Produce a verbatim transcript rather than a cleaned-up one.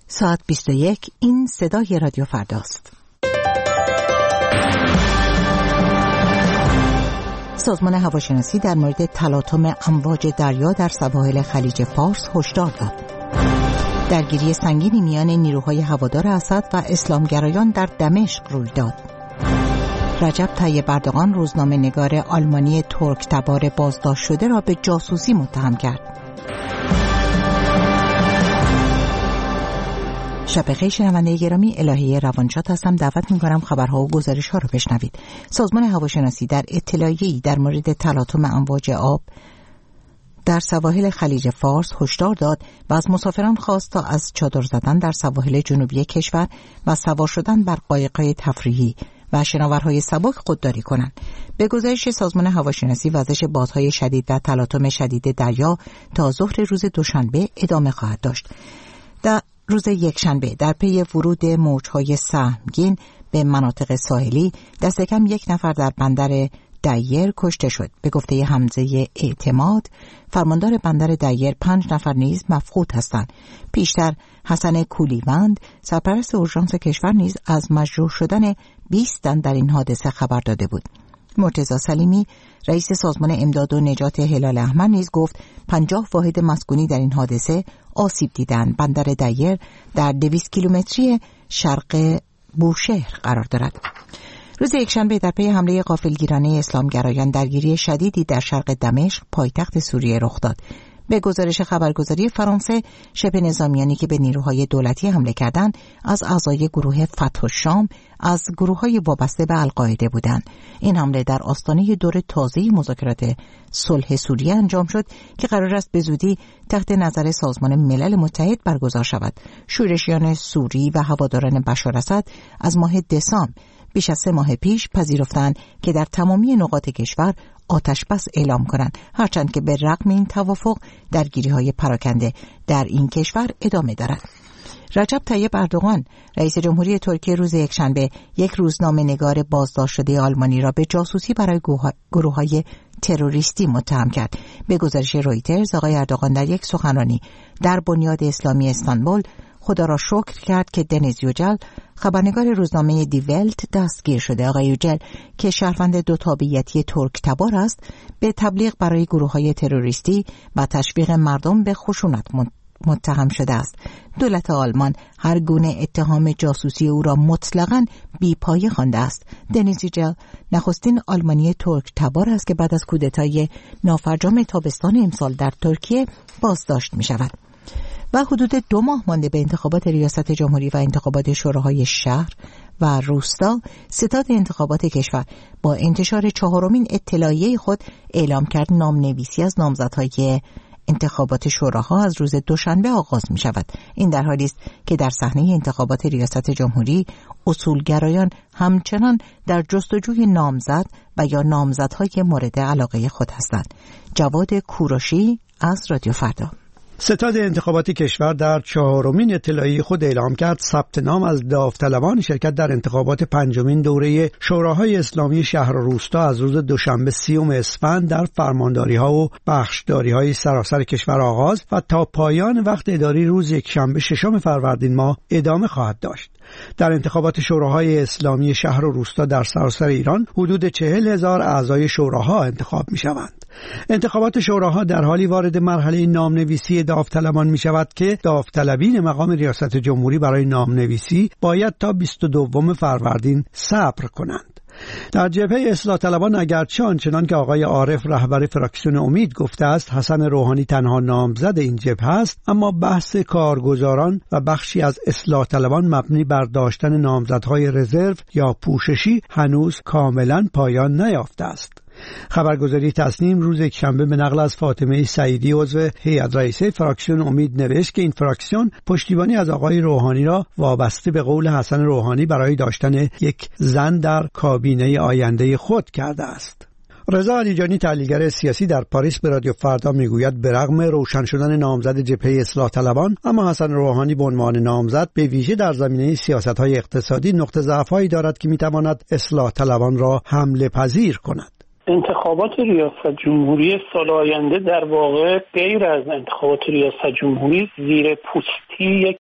ساعت بیست و یک. این صدای رادیو فرداست. سازمان هواشناسی در مورد تلاطم امواج دریا در سواحل خلیج فارس هشدار داد. درگیری سنگینی میان نیروهای هوادار اسد و اسلامگرایان در دمشق روی داد. رجب طیب اردوغان روزنامه‌نگار آلمانی ترک تبار بازداشت شده را به جاسوسی متهم کرد. شب بخیر شنونده گرامی، الهی روانشاد هستم. دعوت می‌کنم خبرها و گزارش‌ها را بشنوید. سازمان هواشناسی در اطلاعیه‌ای در مورد تلاطم امواج آب در سواحل خلیج فارس هشدار داد و از مسافران خواست تا از چادر زدن در سواحل جنوبی کشور و سوار شدن بر قایق‌های تفریحی و شناورهای سبک خودداری کنند. به گزارش سازمان هواشناسی، وزش بادهای شدید و تلاطم شدید دریا تا ظهر روز دوشنبه ادامه خواهد داشت. در روز یکشنبه در پی ورود موج‌های سهمگین به مناطق ساحلی دست کم یک نفر در بندر دیر کشته شد. به گفته حمزه اعتماد، فرماندار بندر دیر، پنج نفر نیز مفقود هستند. پیشتر حسن کولیوند، سرپرست اورژانس کشور، نیز از مجروح شدن بیست تن در این حادثه خبر داده بود. مرتضی سلیمی، رئیس سازمان امداد و نجات هلال احمر، نیز گفت پنجاه واحد مسکونی در این حادثه آسیب دیدند. بندر دیر در دویست کیلومتری شرق بوشهر قرار دارد. روز یکشنبه در پی حمله غافلگیرانه اسلامگرایان درگیری شدیدی در شرق دمشق، پایتخت سوریه، رخ داد. به گزارش خبرگزاری فرانسه، شبه نظامیانی که به نیروهای دولتی حمله کردند از اعضای گروه فتح الشام از گروه‌های وابسته به القاعده بودند. این حمله در آستانه دور تازه مذاکرات صلح سوریه انجام شد که قرار است به زودی تحت نظر سازمان ملل متحد برگزار شود. شورشیان سوری و هواداران بشار اسد از ماه دسامبر بیش از سه ماه پیش پذیرفتند که در تمامی نقاط کشور آتش بس اعلام کنند، هرچند که به رغم این توافق درگیری‌های پراکنده در این کشور ادامه دارد. رجب طیب اردوغان، رئیس جمهوری ترکیه، روز یکشنبه یک روزنامه‌نگار بازداشت شده آلمانی را به جاسوسی برای گروه‌های تروریستی متهم کرد. به گزارش رویترز، آقای اردوغان در یک سخنرانی در بنیاد اسلامی استانبول خدا را شکر کرد که دنیز یوجل، خبرنگار روزنامه دی ولت، دستگیر شده. آقای یوجل که شهروند دو تابعیتی ترک تبار است، به تبلیغ برای گروه‌های تروریستی و تشویق مردم به خشونت متهم شده است. دولت آلمان هر گونه اتهام جاسوسی او را مطلقاً بی‌پایه خوانده است. دنیز یوجل نخستین آلمانی ترک تبار است که بعد از کودتای نافرجام تابستان امسال در ترکیه بازداشت می‌شود. و حدود دو ماه مانده به انتخابات ریاست جمهوری و انتخابات شوراهای شهر و روستا، ستاد انتخابات کشور با انتشار چهارمین اطلاعیه خود اعلام کرد نامنویسی از نامزدهای انتخابات شوراها از روز دوشنبه آغاز می شود. این در حالی است که در صحنه انتخابات ریاست جمهوری اصولگرایان همچنان در جستجوی نامزد و یا نامزدهای مورد علاقه خود هستند. جواد کوروشی از رادیو فردا. ستاد انتخابات کشور در چهارمین اطلاعیه خود اعلام کرد ثبت نام از داوطلبان شرکت در انتخابات پنجمین دوره شوراهای اسلامی شهر و روستا از روز دوشنبه سیوم اسفند در فرمانداری‌ها و بخشداری‌های سراسر کشور آغاز و تا پایان وقت اداری روز یکشنبه ششم فروردین ماه ادامه خواهد داشت. در انتخابات شوراهای اسلامی شهر و روستا در سراسر ایران حدود چهل هزار اعضای شوراها انتخاب می شوند. انتخابات شوراها در حالی وارد مرحله نامنویسی داوطلبان می شود که داوطلبین مقام ریاست جمهوری برای نامنویسی باید تا بیست و دوم فروردین صبر کنند. در جبهه اصلاح طلبان اگرچه آنچنان که آقای عارف رهبر فراکسیون امید گفته است حسن روحانی تنها نامزد این جبهه است، اما بحث کارگزاران و بخشی از اصلاح طلبان مبنی بر داشتن نامزدهای رزرو یا پوششی هنوز کاملا پایان نیافته است. خبرگزاری تصنیم روز یکشنبه به نقل از فاطمه سعیدی عضو هیئت رئیسه فراکسیون امید نوشت که این فراکسیون پشتیبانی از آقای روحانی را وابسته به قول حسن روحانی برای داشتن یک زن در کابینه آینده خود کرده است. رضا علیجانی، تحلیلگر سیاسی در پاریس، به رادیو فردا میگوید به رغم روشن شدن نامزد جبهه اصلاح طلبان، اما حسن روحانی به عنوان نامزد به ویژه در زمینه سیاست‌های اقتصادی نقطه ضعف‌هایی دارد که میتواند اصلاح طلبان را حمله پذیر کند. انتخابات ریاست جمهوری سال آینده در واقع غیر از انتخابات ریاست جمهوری زیر پوستی یک